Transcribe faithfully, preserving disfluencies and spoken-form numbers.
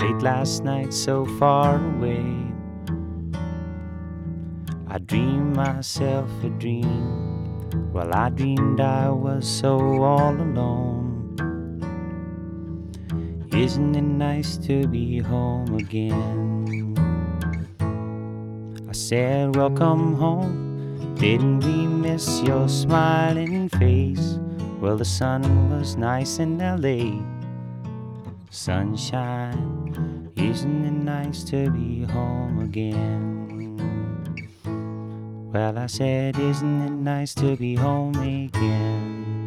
late last night so far away. I dreamed myself a dream. Well, I dreamed I was so all alone. Isn't it nice to be home again? I said, welcome home. Didn't we miss your smiling face? Well, the sun was nice in L A. Sunshine, isn't it nice to be home again? Well, I said, isn't it nice to be home again?